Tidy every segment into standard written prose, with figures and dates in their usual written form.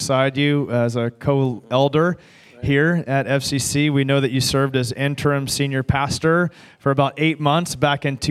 beside you as a co-elder here at FCC. We know that you served as interim senior pastor for about 8 months back in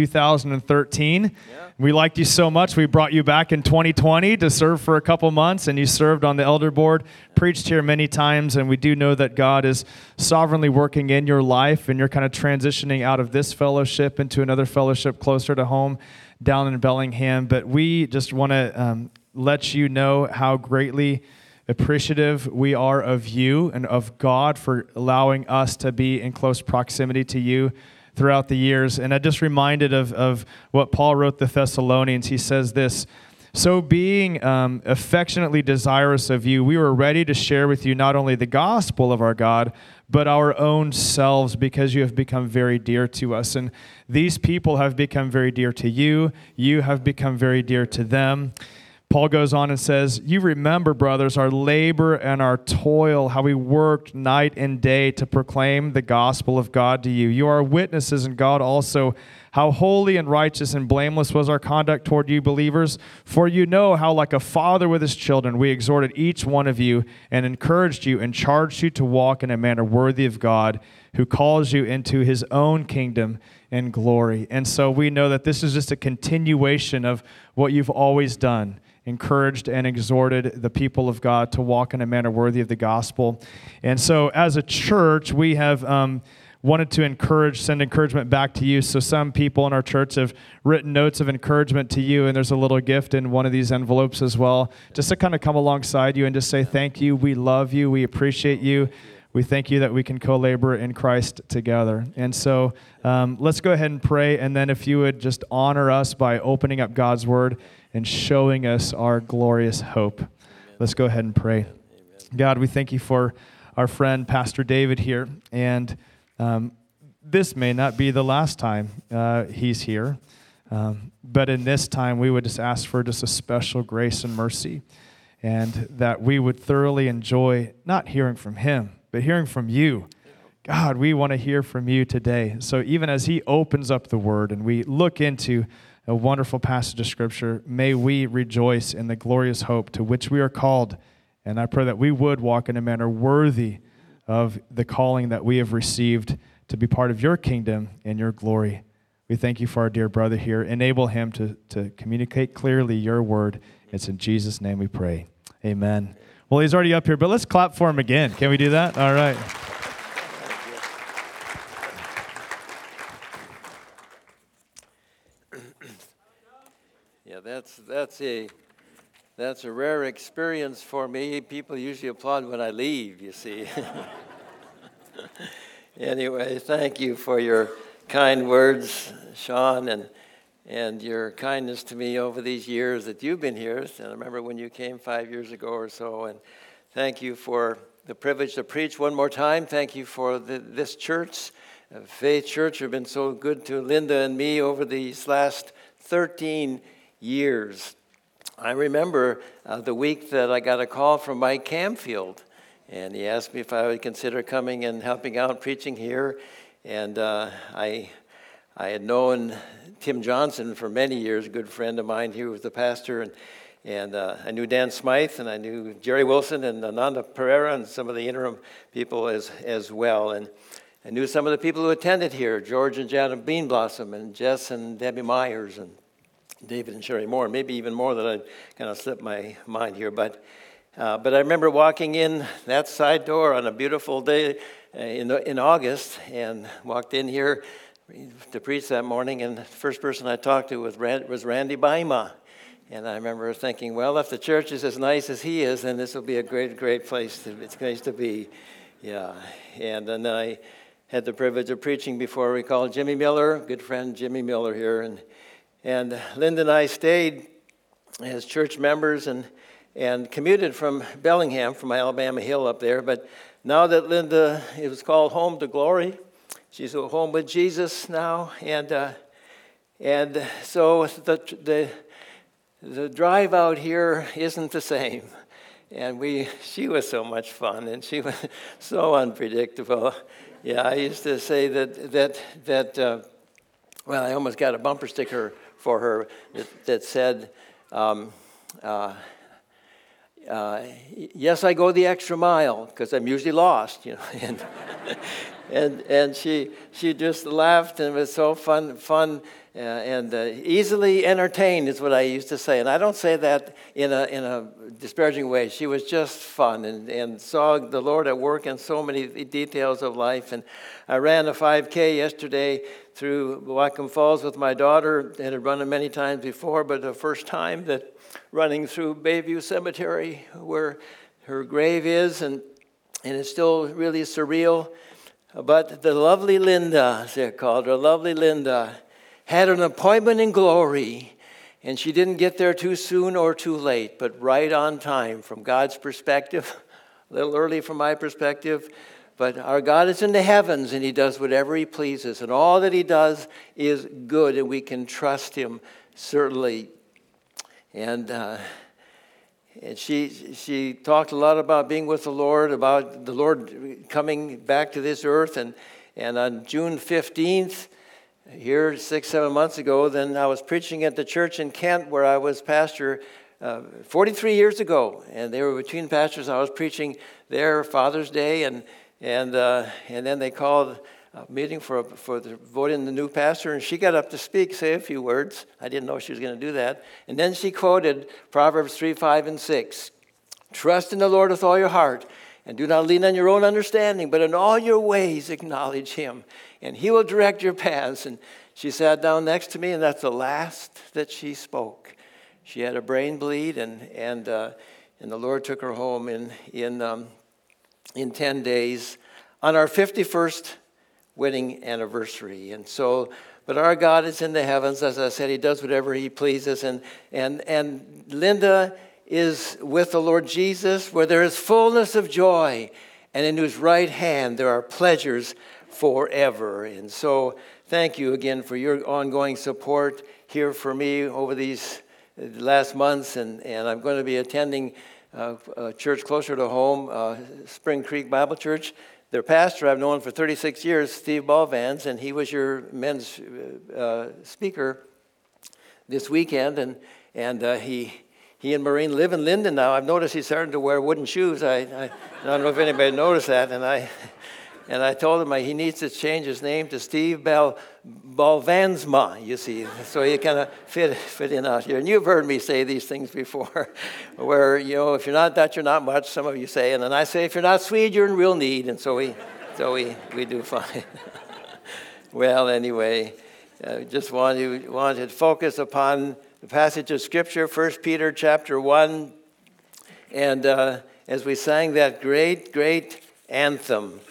2013. Yeah. We liked you so much, we brought you back in 2020 to serve for a couple months, and you served on the elder board, preached here many times, and we do know that God is sovereignly working in your life, and you're kind of transitioning out of this fellowship into another fellowship closer to home down in Bellingham. But we just want to let you know how greatly appreciative we are of you and of God for allowing us to be in close proximity to you throughout the years. And I just reminded of what Paul wrote the Thessalonians. He says this: so being affectionately desirous of you, we were ready to share with you not only the gospel of our God, but our own selves, because you have become very dear to us. And these people have become very dear to you. You have become very dear to them. Paul goes on and says, you remember, brothers, our labor and our toil, how we worked night and day to proclaim the gospel of God to you. You are witnesses, and God also, how holy and righteous and blameless was our conduct toward you believers. For you know how, like a father with his children, we exhorted each one of you and encouraged you and charged you to walk in a manner worthy of God, who calls you into his own kingdom and glory. And so we know that this is just a continuation of what you've always done: encouraged and exhorted the people of God to walk in a manner worthy of the gospel. And so as a church, we have wanted to send encouragement back to you. So some people in our church have written notes of encouragement to you, and there's a little gift in one of these envelopes as well, just to kind of come alongside you and just say thank you, we love you, we appreciate you. We thank you that we can co-labor in Christ together. And so let's go ahead and pray, and then if you would just honor us by opening up God's word and showing us our glorious hope. Let's go ahead and pray. God, we thank you for our friend Pastor David here, and this may not be the last time he's here, but in this time we would just ask for just a special grace and mercy, and that we would thoroughly enjoy not hearing from him, but hearing from you. God, we want to hear from you today. So even as he opens up the word and we look into a wonderful passage of Scripture, may we rejoice in the glorious hope to which we are called. And I pray that we would walk in a manner worthy of the calling that we have received to be part of your kingdom and your glory. We thank you for our dear brother here. Enable him to communicate clearly your word. It's in Jesus' name we pray. Amen. Well, he's already up here, but let's clap for him again. Can we do that? All right. Yeah, that's a rare experience for me. People usually applaud when I leave, you see. Anyway, thank you for your kind words, Sean, and your kindness to me over these years that you've been here. And I remember when you came 5 years ago or so. And thank you for the privilege to preach one more time. Thank you for this church, Faith Church. You've been so good to Linda and me over these last 13 years. I remember the week that I got a call from Mike Camfield, and he asked me if I would consider coming and helping out preaching here. And I had known Tim Johnson for many years, a good friend of mine. He was the pastor, and I knew Dan Smythe, and I knew Jerry Wilson and Ananda Pereira and some of the interim people as well. And I knew some of the people who attended here, George and Janet Beanblossom, and Jess and Debbie Myers, and David and Sherry Moore, maybe even more that I kind of slipped my mind here. But I remember walking in that side door on a beautiful day in August, and walked in here to preach that morning, and the first person I talked to was Randy Baima. And I remember thinking, well, if the church is as nice as he is, then this will be a great, great place to be. Yeah. And then I had the privilege of preaching before we called Jimmy Miller, good friend Jimmy Miller here. And Linda and I stayed as church members and commuted from Bellingham, from Alabama Hill up there. But now that Linda, it was called Home to Glory, she's at home with Jesus now. And so the drive out here isn't the same. And she was so much fun, and she was so unpredictable. Yeah, I used to say that well, I almost got a bumper sticker for her that said, yes, I go the extra mile because I'm usually lost, and she just laughed, and it was so fun, and easily entertained is what I used to say. And I don't say that in a disparaging way. She was just fun and saw the Lord at work in so many details of life. And I ran a 5K yesterday through Whatcom Falls with my daughter. I had run it many times before, but the first time that running through Bayview Cemetery where her grave is, and it's still really surreal. But the lovely Linda, as they called her, lovely Linda, had an appointment in glory, and she didn't get there too soon or too late, but right on time from God's perspective, a little early from my perspective. But our God is in the heavens, and he does whatever he pleases, and all that he does is good, and we can trust him, certainly. And she talked a lot about being with the Lord, about the Lord coming back to this earth. And on June 15th, here 6-7 months ago, then I was preaching at the church in Kent where I was pastor 43 years ago. And they were between pastors. I was preaching there Father's Day, and then they called a meeting for the voting the new pastor, and she got up to speak, say a few words. I didn't know she was going to do that. And then she quoted Proverbs 3, 5, and 6. Trust in the Lord with all your heart, and do not lean on your own understanding, but in all your ways acknowledge him, and he will direct your paths. And she sat down next to me, and that's the last that she spoke. She had a brain bleed, and the Lord took her home in 10 days on our 51st wedding anniversary. And so, but our God is in the heavens. As I said, he does whatever he pleases. And Linda is with the Lord Jesus, where there is fullness of joy, and in whose right hand there are pleasures forever. And so thank you again for your ongoing support here for me over these last months. And I'm going to be attending a church closer to home, Spring Creek Bible Church. Their pastor I've known for 36 years, Steve Ballvans, and he was your men's speaker this weekend. And he and Maureen live in Linden now. I've noticed he's starting to wear wooden shoes. I don't know if anybody noticed that. And I told him he needs to change his name to Steve Balvansma, you see, so he kind of fit in out here. And you've heard me say these things before, where, if you're not Dutch, you're not much, some of you say. And then I say, if you're not Swede, you're in real need. And so we do fine. Well, anyway, just wanted to focus upon the passage of Scripture, 1 Peter chapter 1. And as we sang that great anthem,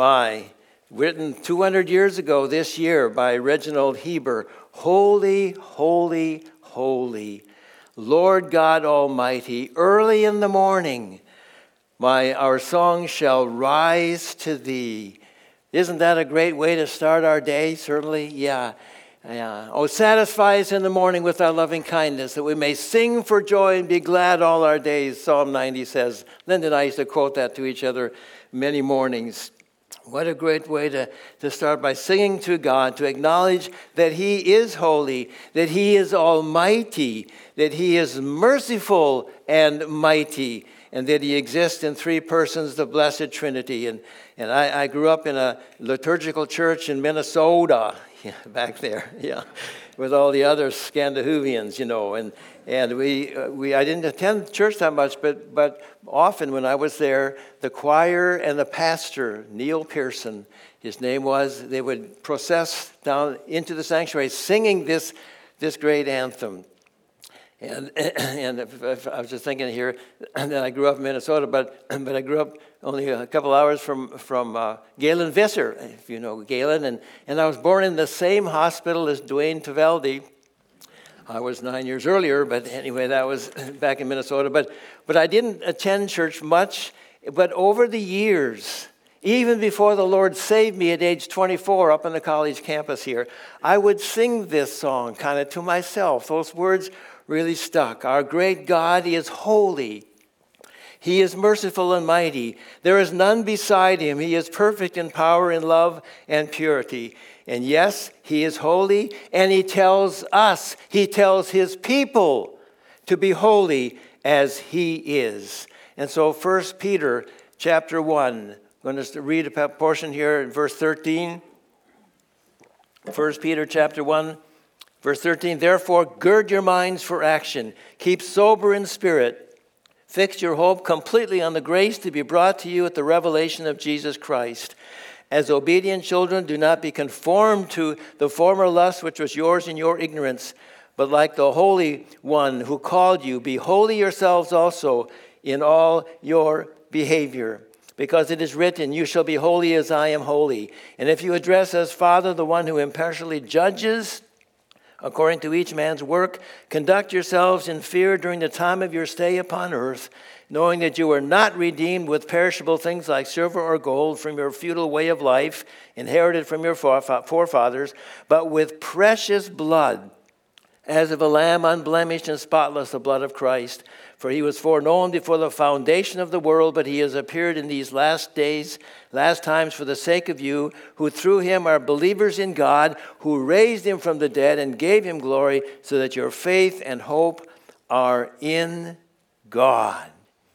written 200 years ago this year by Reginald Heber, Holy, holy, holy, Lord God Almighty, early in the morning, our song shall rise to thee. Isn't that a great way to start our day? Certainly, yeah. Oh, satisfy us in the morning with thy loving kindness, that we may sing for joy and be glad all our days, Psalm 90 says. Linda and I used to quote that to each other many mornings. What a great way to start by singing to God, to acknowledge that he is holy, that he is almighty, that he is merciful and mighty, and that he exists in three persons, the Blessed Trinity. And I grew up in a liturgical church in Minnesota, back there, with all the other Scandinavians, and I didn't attend church that much, but often when I was there, the choir and the pastor, Neil Pearson, his name was, they would process down into the sanctuary singing this great anthem. And I was just thinking here that I grew up in Minnesota, but I grew up only a couple hours from Galen Visser, if you know Galen, and I was born in the same hospital as Dwayne Taveldi. I was 9 years earlier, but anyway, that was back in Minnesota. But I didn't attend church much, but over the years, even before the Lord saved me at age 24 up on the college campus here, I would sing this song kind of to myself. Those words really stuck. Our great God, he is holy. He is merciful and mighty. There is none beside him. He is perfect in power, in love, and purity. And yes, he is holy, and he tells his people to be holy as he is. And so 1 Peter chapter 1, I'm going to read a portion here in verse 13. 1 Peter chapter 1, verse 13. Therefore, gird your minds for action. Keep sober in spirit. Fix your hope completely on the grace to be brought to you at the revelation of Jesus Christ. As obedient children, do not be conformed to the former lust which was yours in your ignorance, but like the Holy One who called you, be holy yourselves also in all your behavior. Because it is written, you shall be holy as I am holy. And if you address as Father the one who impartially judges according to each man's work, conduct yourselves in fear during the time of your stay upon earth, knowing that you are not redeemed with perishable things like silver or gold from your futile way of life, inherited from your forefathers, but with precious blood, as of a lamb unblemished and spotless, the blood of Christ. For he was foreknown before the foundation of the world, but he has appeared in these last days, last times, for the sake of you, who through him are believers in God, who raised him from the dead and gave him glory, so that your faith and hope are in God.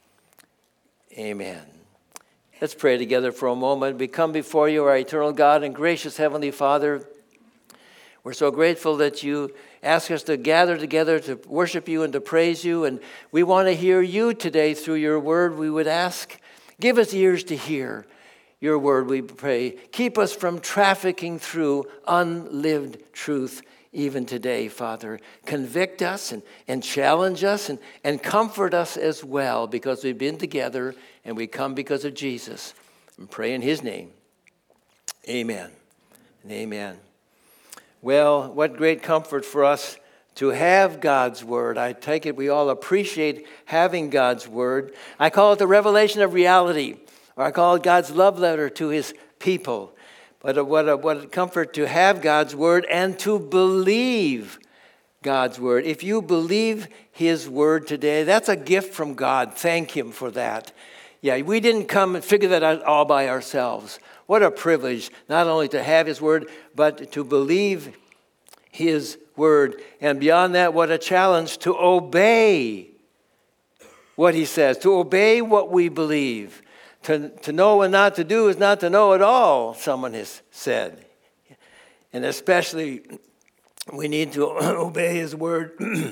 Amen. Let's pray together for a moment. We come before you, our eternal God and gracious Heavenly Father. We're so grateful that you ask us to gather together to worship you and to praise you. And we want to hear you today through your word. We would ask, give us ears to hear your word, we pray. Keep us from trafficking through unlived truth even today, Father. Convict us and challenge us and comfort us as well, because we've been together and we come because of Jesus. And pray in his name. Amen and amen. Well, what great comfort for us to have God's word. I take it we all appreciate having God's word. I call it the revelation of reality, or I call it God's love letter to his people. But what a comfort to have God's word and to believe God's word. If you believe his word today, that's a gift from God. Thank him for that. Yeah, we didn't come and figure that out all by ourselves. What a privilege, not only to have his word, but to believe his word. And beyond that, what a challenge to obey what he says, to obey what we believe. To know and not to do is not to know at all, someone has said. And especially, we need to obey his word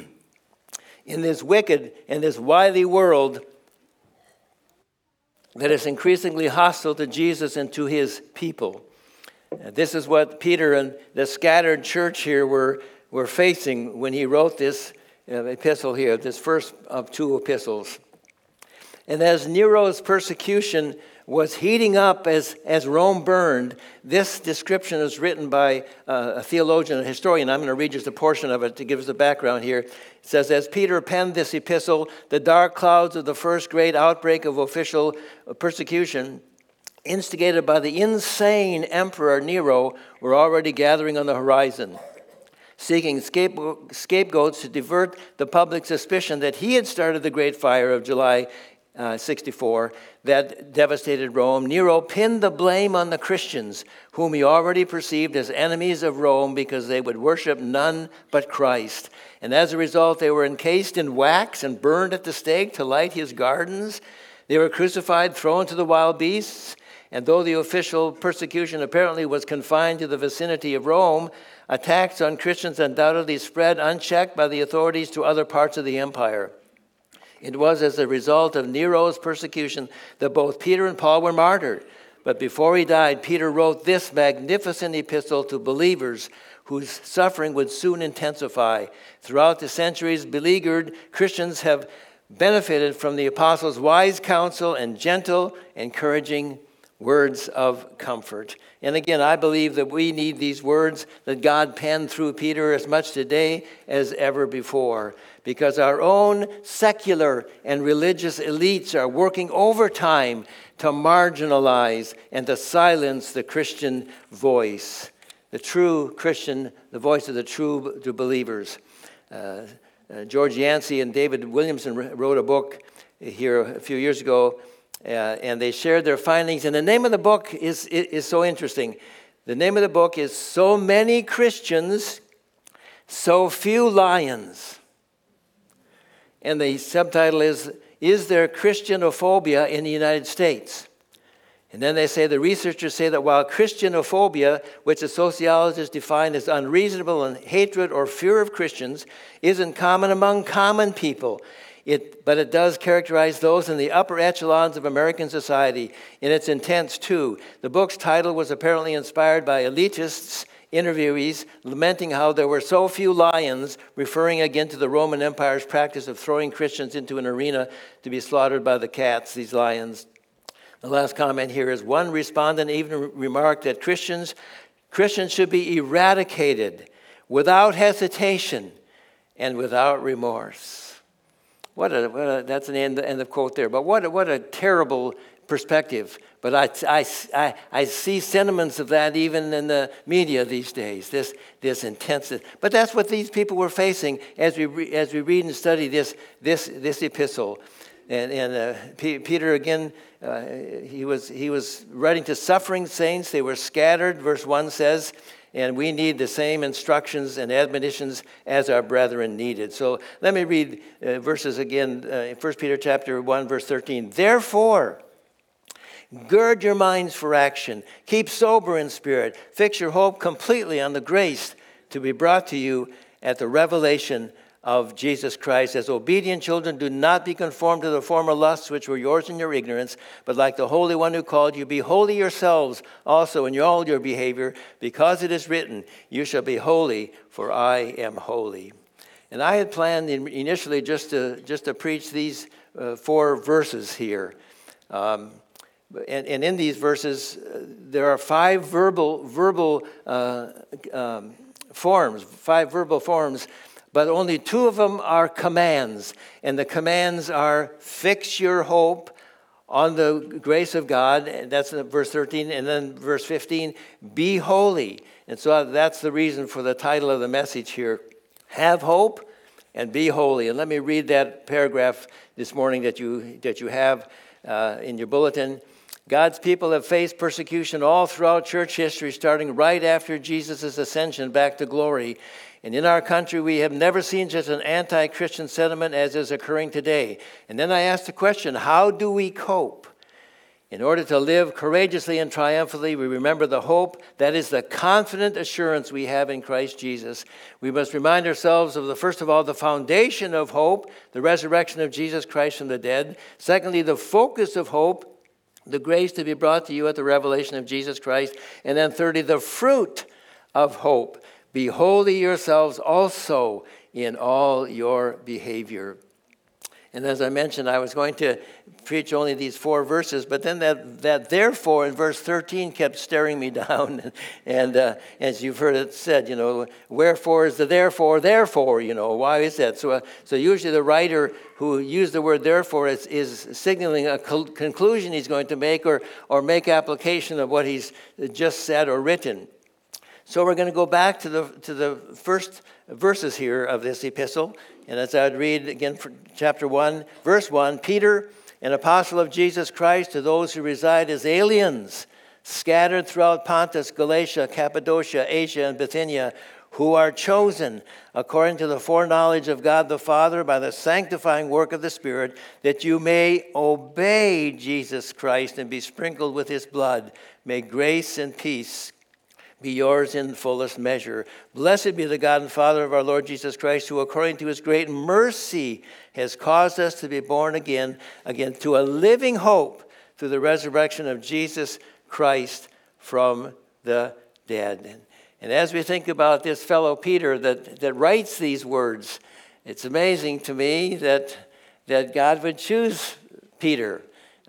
in this wicked and this wily world that is increasingly hostile to Jesus and to his people. This is what Peter and the scattered church here were facing when he wrote this epistle here, this first of two epistles. And as Nero's persecution was heating up as Rome burned, this description is written by a theologian, a historian. I'm going to read just a portion of it to give us the background here. It says, as Peter penned this epistle, the dark clouds of the first great outbreak of official persecution, instigated by the insane Emperor Nero, were already gathering on the horizon, seeking scapegoats to divert the public suspicion that he had started the Great Fire of July 64 that devastated Rome. Nero pinned the blame on the Christians, whom he already perceived as enemies of Rome because they would worship none but Christ. And as a result, they were encased in wax and burned at the stake to light his gardens. They were crucified, thrown to the wild beasts. And though the official persecution apparently was confined to the vicinity of Rome, attacks on Christians undoubtedly spread unchecked by the authorities to other parts of the empire. It was as a result of Nero's persecution that both Peter and Paul were martyred. But before he died, Peter wrote this magnificent epistle to believers whose suffering would soon intensify. Throughout the centuries, beleaguered Christians have benefited from the apostles' wise counsel and gentle, encouraging words of comfort. And again, I believe that we need these words that God penned through Peter as much today as ever before, because our own secular and religious elites are working overtime to marginalize and to silence the Christian voice, the true Christian, the voice of the true believers. George Yancey and David Williamson wrote a book here a few years ago, and they shared their findings. And the name of the book is so interesting. The name of the book is So Many Christians, So Few Lions. And the subtitle is is there Christianophobia in the United States? And then they say, the researchers say that while Christianophobia, which the sociologists define as unreasonable and hatred or fear of Christians, isn't common among common people, but it does characterize those in the upper echelons of American society, and it's intense too. The book's title was apparently inspired by elitists, interviewees, lamenting how there were so few lions, referring again to the Roman Empire's practice of throwing Christians into an arena to be slaughtered by the cats, these lions. The last comment here is one respondent even remarked that Christians should be eradicated without hesitation and without remorse. That's an end of quote there. But what a terrible perspective. But I see sentiments of that even in the media these days. This intensity. But that's what these people were facing as we read and study this epistle. And Peter again, he was writing to suffering saints. They were scattered, verse 1 says, and we need the same instructions and admonitions as our brethren needed. So let me read verses again, 1 Peter chapter 1, verse 13. Therefore, gird your minds for action. Keep sober in spirit. Fix your hope completely on the grace to be brought to you at the revelation of Jesus Christ. As obedient children, do not be conformed to the former lusts which were yours in your ignorance, but like the Holy One who called you, be holy yourselves also in all your behavior, because it is written, you shall be holy, for I am holy. And I had planned initially just to preach these 4 verses here. And in these verses, there are 5 verbal forms, but only 2 of them are commands. And the commands are fix your hope on the grace of God. And that's in verse 13. And then verse 15, be holy. And so that's the reason for the title of the message here. Have hope and be holy. And let me read that paragraph this morning that you have in your bulletin. God's people have faced persecution all throughout church history, starting right after Jesus' ascension back to glory. And in our country, we have never seen such an anti-Christian sentiment as is occurring today. And then I asked the question, how do we cope? In order to live courageously and triumphantly, we remember the hope that is the confident assurance we have in Christ Jesus. We must remind ourselves of, first of all, the foundation of hope, the resurrection of Jesus Christ from the dead. Secondly, the focus of hope, the grace to be brought to you at the revelation of Jesus Christ. And then thirdly, the fruit of hope. Be holy yourselves also in all your behavior. And as I mentioned, I was going to preach only these 4 verses, but then that therefore in verse 13 kept staring me down. And as you've heard it said, wherefore is the therefore, why is that? So usually the writer who used the word therefore is signaling a conclusion he's going to make or make application of what he's just said or written. So we're going to go back to the first verses here of this epistle. And as I would read again from chapter 1, verse 1, Peter, an apostle of Jesus Christ, to those who reside as aliens, scattered throughout Pontus, Galatia, Cappadocia, Asia, and Bithynia, who are chosen according to the foreknowledge of God the Father by the sanctifying work of the Spirit, that you may obey Jesus Christ and be sprinkled with his blood. May grace and peace be yours in fullest measure. Blessed be the God and Father of our Lord Jesus Christ, who according to his great mercy has caused us to be born again to a living hope through the resurrection of Jesus Christ from the dead. And as we think about this fellow Peter that writes these words, it's amazing to me that God would choose Peter.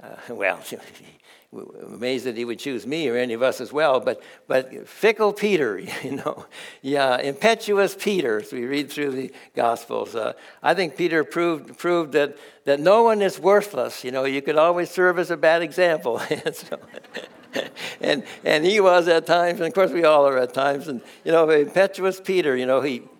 Amazed that he would choose me or any of us as well, but fickle Peter, impetuous Peter, as we read through the Gospels. I think Peter proved that no one is worthless. You could always serve as a bad example. and he was at times, and of course we all are at times. And impetuous Peter,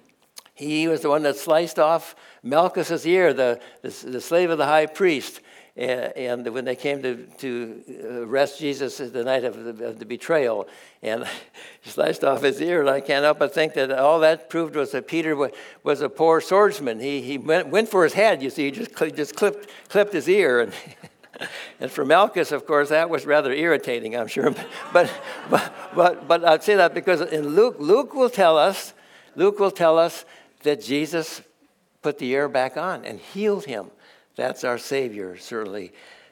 he was the one that sliced off Malchus's ear, the slave of the high priest. and when they came to arrest Jesus the night of the betrayal, and he sliced off his ear, and I can't help but think that all that proved was that Peter was a poor swordsman. He went for his head, you see, he just clipped his ear, and and for Malchus, of course, that was rather irritating, I'm sure. But I'd say that because in Luke will tell us that Jesus put the ear back on and healed him. That's our Savior, certainly.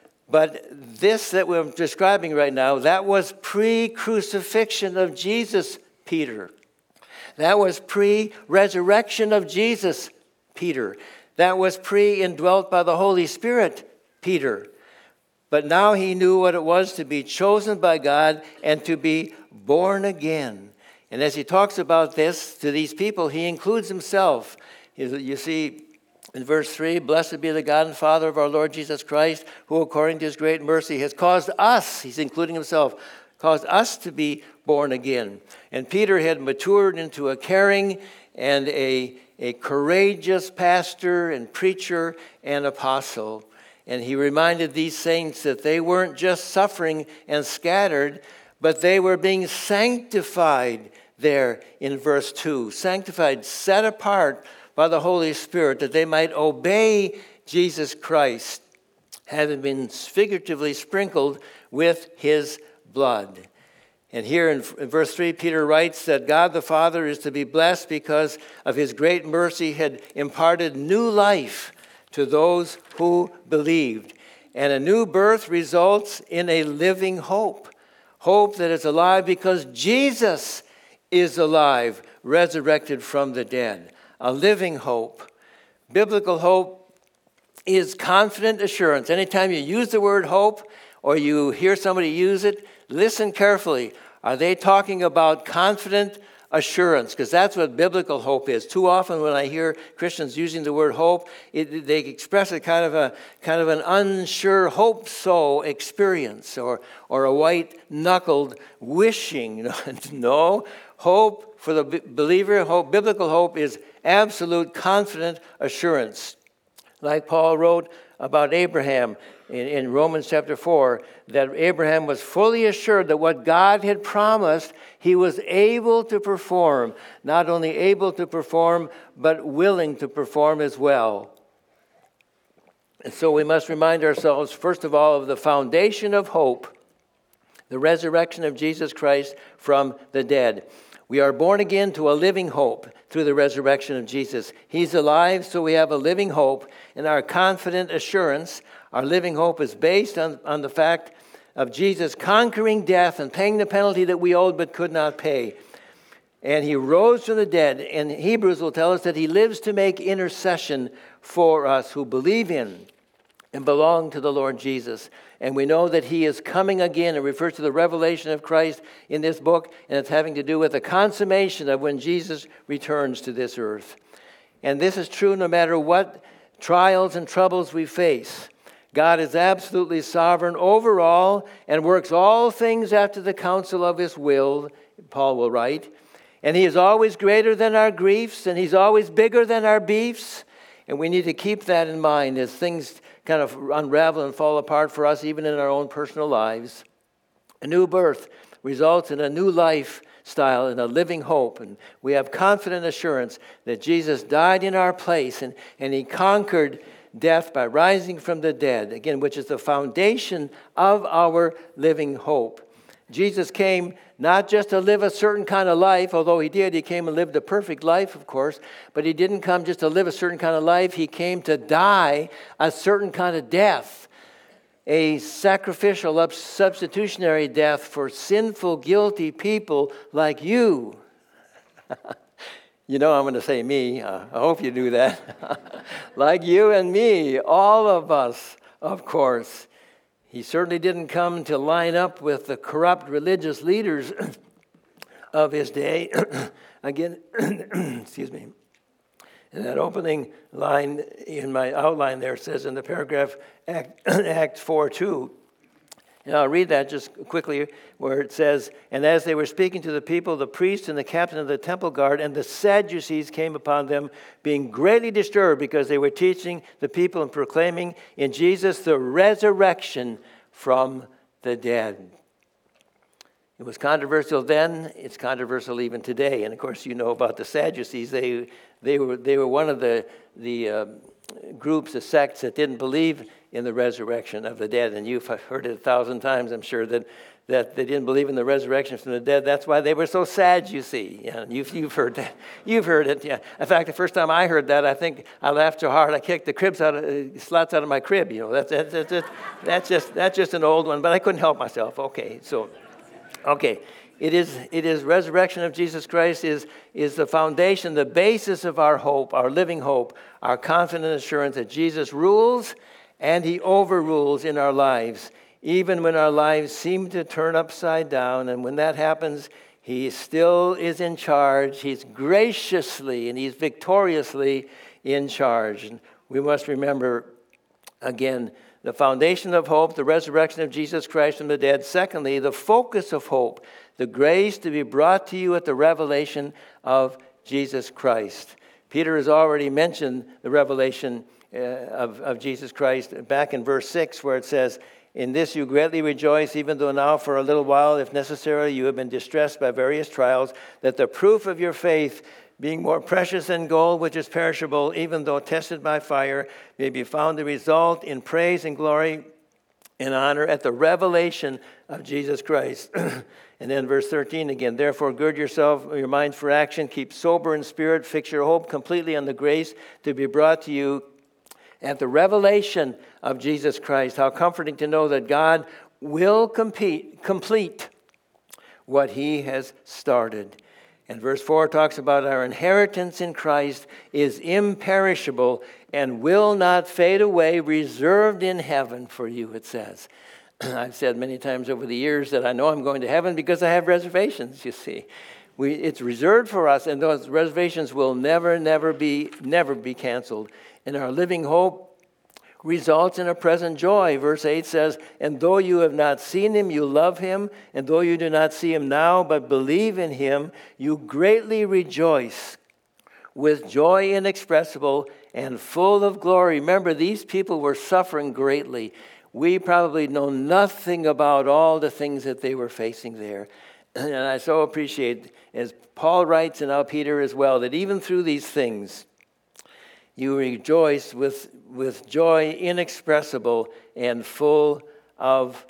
But this that we're describing right now, that was pre-crucifixion of Jesus, Peter. That was pre-resurrection of Jesus, Peter. That was pre-indwelt by the Holy Spirit, Peter. But now he knew what it was to be chosen by God and to be born again. And as he talks about this to these people, he includes himself. You see, in verse 3, blessed be the God and Father of our Lord Jesus Christ, who according to his great mercy has caused us, he's including himself, caused us to be born again. And Peter had matured into a caring and a courageous pastor and preacher and apostle. And he reminded these saints that they weren't just suffering and scattered, but they were being sanctified there in verse 2. Sanctified, set apart by the Holy Spirit, that they might obey Jesus Christ, having been figuratively sprinkled with his blood. And here in verse 3, Peter writes that God the Father is to be blessed because of his great mercy had imparted new life to those who believed. And a new birth results in a living hope. Hope that is alive because Jesus is alive, resurrected from the dead. A living hope. Biblical hope is confident assurance. Anytime you use the word hope or you hear somebody use it, listen carefully. Are they talking about confident assurance? Because that's what biblical hope is. Too often when I hear Christians using the word hope, they express a kind of an unsure hope so experience or a white-knuckled wishing. No, hope for the believer, biblical hope is absolute confident assurance. Like Paul wrote about Abraham in Romans chapter 4, that Abraham was fully assured that what God had promised, he was able to perform. Not only able to perform, but willing to perform as well. And so we must remind ourselves, first of all, of the foundation of hope, the resurrection of Jesus Christ from the dead. We are born again to a living hope through the resurrection of Jesus. He's alive, so we have a living hope. And our confident assurance, our living hope is based on the fact of Jesus conquering death and paying the penalty that we owed but could not pay. And he rose from the dead. And Hebrews will tell us that he lives to make intercession for us who believe in and belong to the Lord Jesus. And we know that he is coming again. It refers to the revelation of Christ in this book, and it's having to do with the consummation of when Jesus returns to this earth. And this is true no matter what trials and troubles we face. God is absolutely sovereign over all and works all things after the counsel of his will, Paul will write. And he is always greater than our griefs, and he's always bigger than our beefs. And we need to keep that in mind as things kind of unravel and fall apart for us, even in our own personal lives. A new birth results in a new lifestyle and a living hope. And we have confident assurance that Jesus died in our place and he conquered death by rising from the dead, again, which is the foundation of our living hope. Jesus came not just to live a certain kind of life, although he did. He came and lived a perfect life, of course. But he didn't come just to live a certain kind of life. He came to die a certain kind of death. A sacrificial, substitutionary death for sinful, guilty people like you. You know I'm going to say me. I hope you do that. Like you and me, all of us, of course. He certainly didn't come to line up with the corrupt religious leaders of his day. Again, excuse me. And that opening line in my outline there says in the paragraph, Acts 4:2, And I'll read that just quickly, where it says, "And as they were speaking to the people, the priest and the captain of the temple guard and the Sadducees came upon them, being greatly disturbed because they were teaching the people and proclaiming in Jesus the resurrection from the dead." It was controversial then. It's controversial even today. And of course, you know about the Sadducees. They were one of the groups, the sects that didn't believe in the resurrection of the dead. And you've heard it 1,000 times, I'm sure, that they didn't believe in the resurrection from the dead. That's why they were so sad, you see. Yeah, you've heard that. You've heard it, yeah. In fact, the first time I heard that, I think I laughed so hard I kicked the slots out of my crib. You know, that's just an old one, but I couldn't help myself. Okay, it is resurrection of Jesus Christ is the foundation, the basis of our hope, our living hope, our confident assurance that Jesus rules and he overrules in our lives, even when our lives seem to turn upside down. And when that happens, he still is in charge. He's graciously and he's victoriously in charge. And we must remember, again, the foundation of hope, the resurrection of Jesus Christ from the dead. Secondly, the focus of hope, the grace to be brought to you at the revelation of Jesus Christ. Peter has already mentioned the revelation of Jesus Christ back in verse 6, where it says, "In this you greatly rejoice, even though now for a little while, if necessary, you have been distressed by various trials, that the proof of your faith, being more precious than gold, which is perishable, even though tested by fire, may be found to result in praise and glory and honor at the revelation of Jesus Christ." And then verse 13 again, "Therefore gird yourself, your minds for action, keep sober in spirit, fix your hope completely on the grace to be brought to you at the revelation of Jesus Christ." How comforting to know that God will complete what he has started. And verse 4 talks about our inheritance in Christ is imperishable and will not fade away, reserved in heaven for you, it says. I've said many times over the years that I know I'm going to heaven because I have reservations, you see. It's reserved for us, and those reservations will never be canceled. And our living hope results in a present joy. Verse 8 says, "And though you have not seen him, you love him. And though you do not see him now, but believe in him, you greatly rejoice with joy inexpressible and full of glory." Remember, these people were suffering greatly. We probably know nothing about all the things that they were facing there. And I so appreciate, as Paul writes, and now Peter as well, that even through these things, you rejoice with joy inexpressible and full of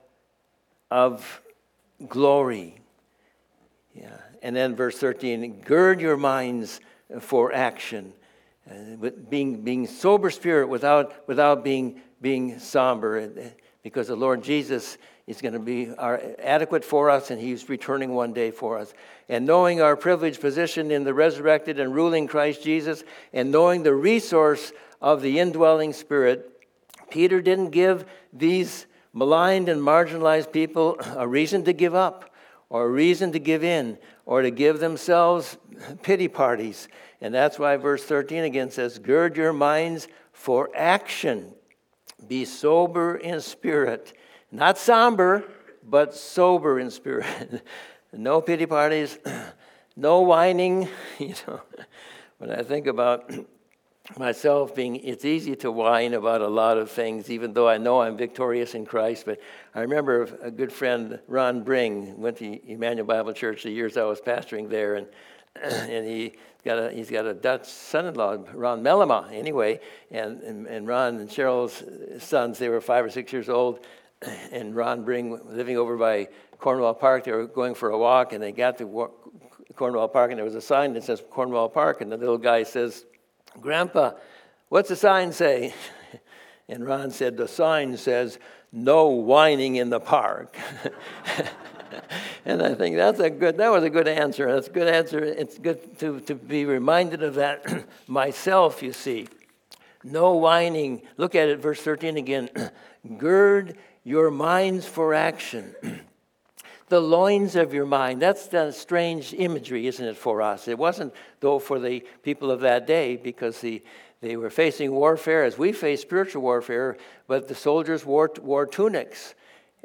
glory. Yeah. And then verse 13, "Gird your minds for action," being sober spirit without being somber, because the Lord Jesus is going to be adequate for us, and he's returning one day for us. And knowing our privileged position in the resurrected and ruling Christ Jesus, and knowing the resource of the indwelling Spirit, Peter didn't give these maligned and marginalized people a reason to give up, or a reason to give in, or to give themselves pity parties. And that's why verse 13 again says, "Gird your minds for action. Be sober in spirit." Not somber, but sober in spirit. No pity parties, no whining. You know, when I think about myself it's easy to whine about a lot of things, even though I know I'm victorious in Christ. But I remember a good friend, Ron Bring, went to Emmanuel Bible Church the years I was pastoring there, and he's got a Dutch son-in-law, Ron Mellema, anyway, and Ron and Cheryl's sons, they were 5 or 6 years old, and Ron Bring, living over by Cornwall Park, they were going for a walk, and they got to Cornwall Park, and there was a sign that says Cornwall Park, and the little guy says, "Grandpa, what's the sign say?" And Ron said, "The sign says, no whining in the park." And I think that was a good answer. That's a good answer. It's good to be reminded of that myself, you see. No whining. Look at it, verse 13 again. "Gird your minds for action." The loins of your mind. That's the strange imagery, isn't it, for us? It wasn't, though, for the people of that day, because they were facing warfare as we face spiritual warfare, but the soldiers wore tunics.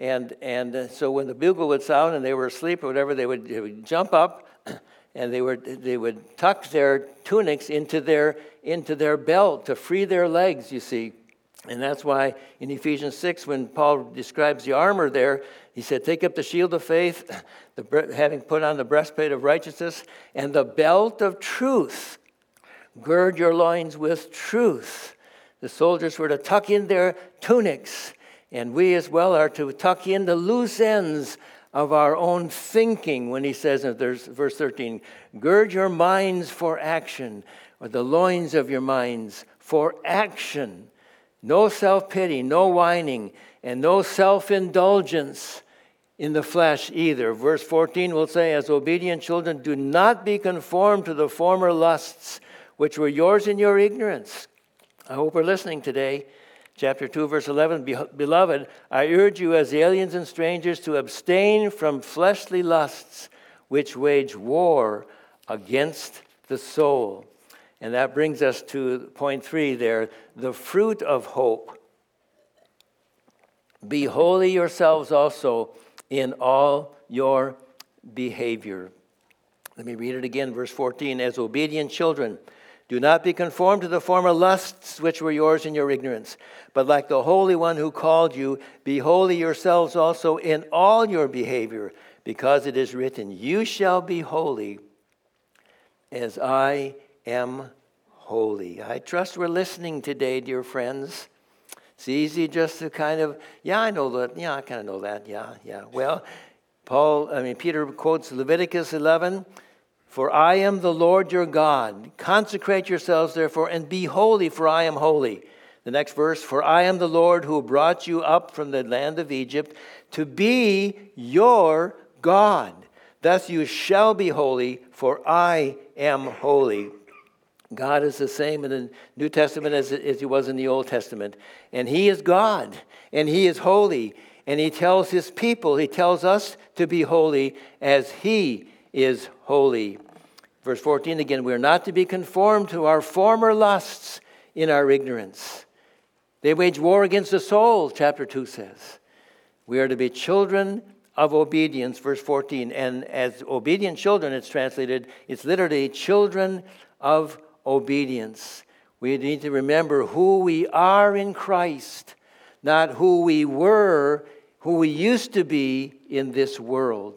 So when the bugle would sound and they were asleep or whatever, they would jump up and they would tuck their tunics into their belt to free their legs, you see. And that's why in Ephesians 6, when Paul describes the armor there, he said, take up the shield of faith, having put on the breastplate of righteousness, and the belt of truth. Gird your loins with truth. The soldiers were to tuck in their tunics, and we as well are to tuck in the loose ends of our own thinking when he says in verse 13, gird your minds for action, or the loins of your minds for action. No self-pity, no whining, and no self-indulgence in the flesh either. Verse 14 will say, as obedient children, do not be conformed to the former lusts which were yours in your ignorance. I hope we're listening today. Chapter 2, verse 11, beloved, I urge you as aliens and strangers to abstain from fleshly lusts which wage war against the soul. And that brings us to point 3 there, the fruit of hope. Be holy yourselves also in all your behavior. Let me read it again, verse 14. As obedient children, do not be conformed to the former lusts which were yours in your ignorance, but like the Holy One who called you, be holy yourselves also in all your behavior, because it is written, you shall be holy as I am holy. I trust we're listening today, dear friends. It's easy just to kind of, I know that. Yeah, I kind of know that. Yeah. Well, Peter quotes Leviticus 11, for I am the Lord your God. Consecrate yourselves, therefore, and be holy, for I am holy. The next verse, for I am the Lord who brought you up from the land of Egypt to be your God. Thus you shall be holy, for I am holy. God is the same in the New Testament as he was in the Old Testament. And he is God, and he is holy. And he tells his people, he tells us to be holy as he is holy. Verse 14 again, we are not to be conformed to our former lusts in our ignorance. They wage war against the soul, chapter 2 says. We are to be children of obedience, verse 14. And as obedient children, it's translated, it's literally children of obedience. We need to remember who we are in Christ, not who we were, who we used to be in this world.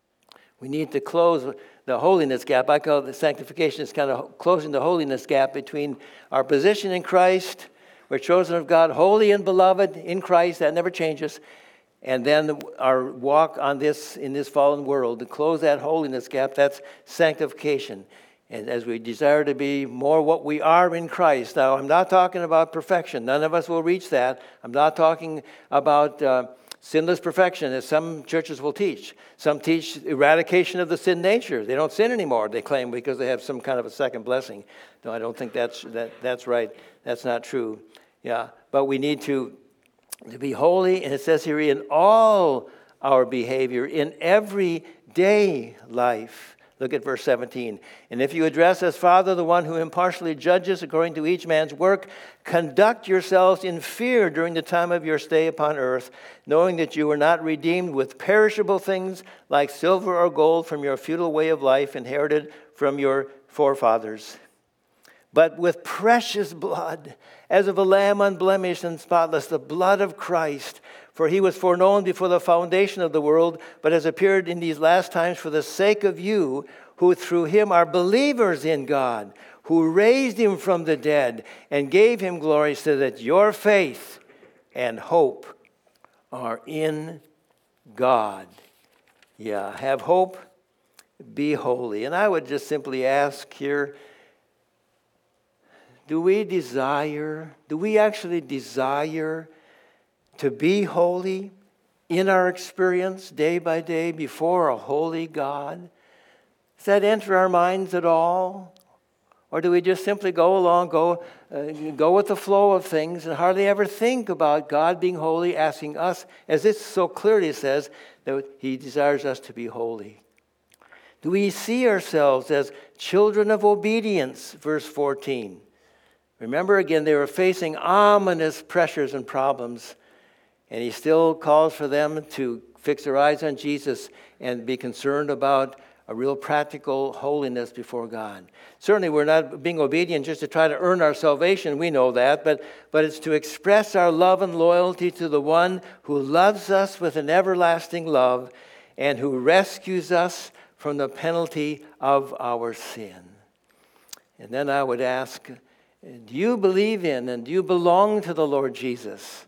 We need to close the holiness gap. I call it sanctification. It's kind of closing the holiness gap between our position in Christ. We're chosen of God, holy and beloved in Christ. That never changes. And then our walk in this fallen world. To close that holiness gap, that's sanctification. And as we desire to be more what we are in Christ. Now, I'm not talking about perfection. None of us will reach that. I'm not talking about sinless perfection, as some churches will teach. Some teach eradication of the sin nature. They don't sin anymore, they claim, because they have some kind of a second blessing. No, I don't think that's right. That's not true. Yeah, but we need to be holy, and it says here, in all our behavior, in everyday life. Look at verse 17. And if you address as Father the one who impartially judges according to each man's work, conduct yourselves in fear during the time of your stay upon earth, knowing that you were not redeemed with perishable things like silver or gold from your futile way of life inherited from your forefathers, but with precious blood, as of a lamb unblemished and spotless, the blood of Christ. For he was foreknown before the foundation of the world, but has appeared in these last times for the sake of you, who through him are believers in God, who raised him from the dead and gave him glory, so that your faith and hope are in God. Yeah, have hope, be holy. And I would just simply ask here, do we actually desire to be holy in our experience day by day before a holy God? Does that enter our minds at all? Or do we just simply go along, go with the flow of things and hardly ever think about God being holy, asking us, as it so clearly says, that he desires us to be holy? Do we see ourselves as children of obedience, verse 14? Remember again, they were facing ominous pressures and problems. And he still calls for them to fix their eyes on Jesus and be concerned about a real practical holiness before God. Certainly we're not being obedient just to try to earn our salvation, we know that, but it's to express our love and loyalty to the one who loves us with an everlasting love and who rescues us from the penalty of our sin. And then I would ask, do you believe in and do you belong to the Lord Jesus?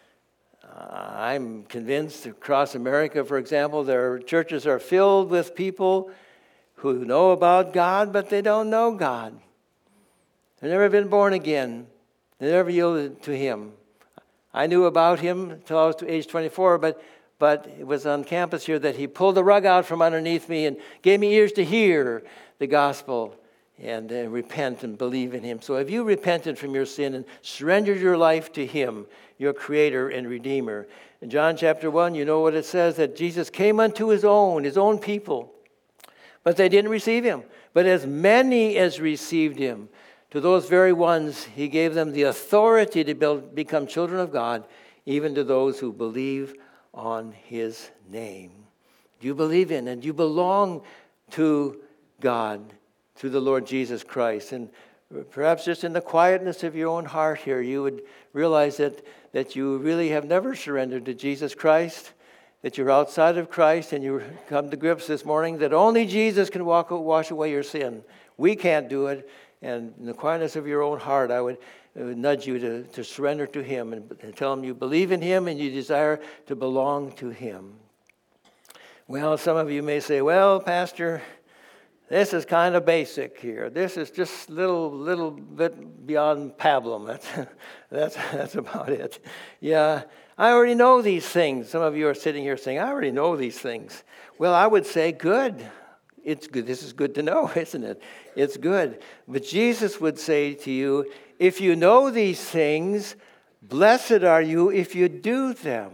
I'm convinced across America, for example, their churches are filled with people who know about God, but they don't know God. They've never been born again. They never yielded to Him. I knew about Him until I was to age 24, but it was on campus here that He pulled the rug out from underneath me and gave me ears to hear the gospel and repent and believe in Him. So have you repented from your sin and surrendered your life to Him, your Creator and Redeemer? In John chapter 1, you know what it says, that Jesus came unto His own people, but they didn't receive Him. But as many as received Him, to those very ones He gave them the authority to become children of God, even to those who believe on His name. Do you believe in and do you belong to God, to the Lord Jesus Christ? And perhaps just in the quietness of your own heart here, you would realize that you really have never surrendered to Jesus Christ, that you're outside of Christ, and you come to grips this morning that only Jesus can wash away your sin. We can't do it. And in the quietness of your own heart, I would nudge you to surrender to Him and tell Him you believe in Him and you desire to belong to Him. Well, some of you may say, well, Pastor, this is kind of basic here. This is just little bit beyond pablum. That's about it. Yeah, I already know these things. Some of you are sitting here saying, I already know these things. Well, I would say, good. It's good. This is good to know, isn't it? It's good. But Jesus would say to you, if you know these things, blessed are you if you do them.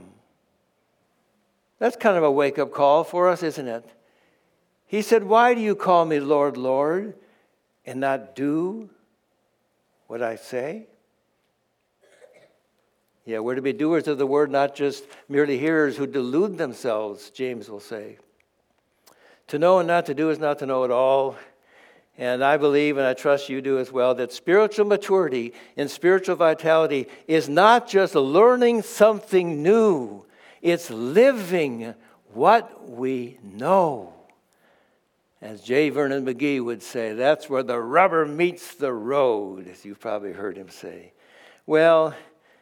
That's kind of a wake-up call for us, isn't it? He said, why do you call me Lord, Lord, and not do what I say? Yeah, we're to be doers of the word, not just merely hearers who delude themselves, James will say. To know and not to do is not to know at all. And I believe, and I trust you do as well, that spiritual maturity and spiritual vitality is not just learning something new. It's living what we know. As J. Vernon McGee would say, that's where the rubber meets the road, as you've probably heard him say. Well,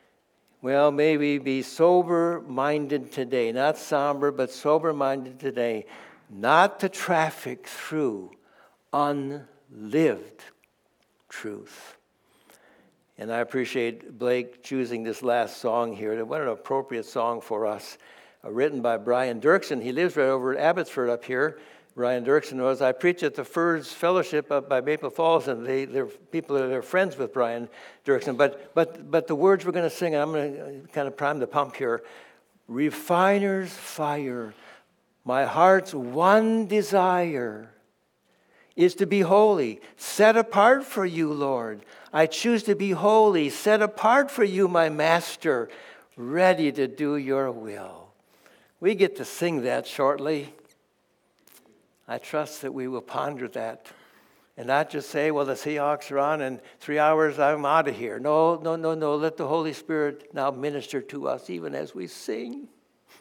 maybe be sober-minded today. Not somber, but sober-minded today. Not to traffic through unlived truth. And I appreciate Blake choosing this last song here. What an appropriate song for us. Written by Brian Dirksen. He lives right over at Abbotsford up here. Brian Dirksen was. I preach at the Furs Fellowship up by Maple Falls, and they're people that are friends with Brian Dirksen. But the words we're going to sing, and I'm going to kind of prime the pump here. Refiner's fire, my heart's one desire is to be holy, set apart for you, Lord. I choose to be holy, set apart for you, my Master, ready to do your will. We get to sing that shortly. I trust that we will ponder that and not just say, well, the Seahawks are on and 3 hours, I'm out of here. No. Let the Holy Spirit now minister to us even as we sing.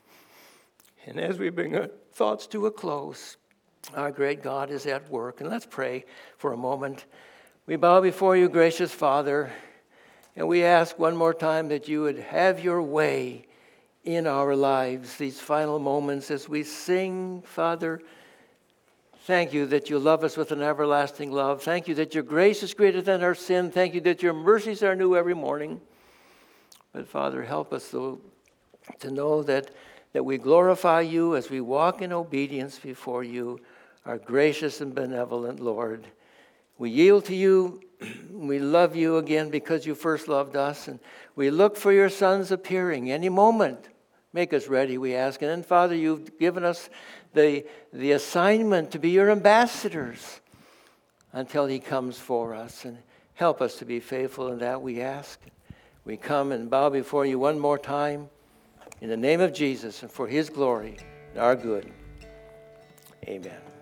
And as we bring our thoughts to a close, our great God is at work. And let's pray for a moment. We bow before you, gracious Father, and we ask one more time that you would have your way in our lives, these final moments as we sing, Father. Thank you that you love us with an everlasting love. Thank you that your grace is greater than our sin. Thank you that your mercies are new every morning. But Father, help us though to know that we glorify you as we walk in obedience before you, our gracious and benevolent Lord. We yield to you. We love you again because you first loved us. And we look for your Son's appearing any moment. Make us ready, we ask. And then, Father, you've given us the assignment to be your ambassadors until he comes for us. And help us to be faithful in that, we ask. We come and bow before you one more time. In the name of Jesus and for his glory and our good. Amen.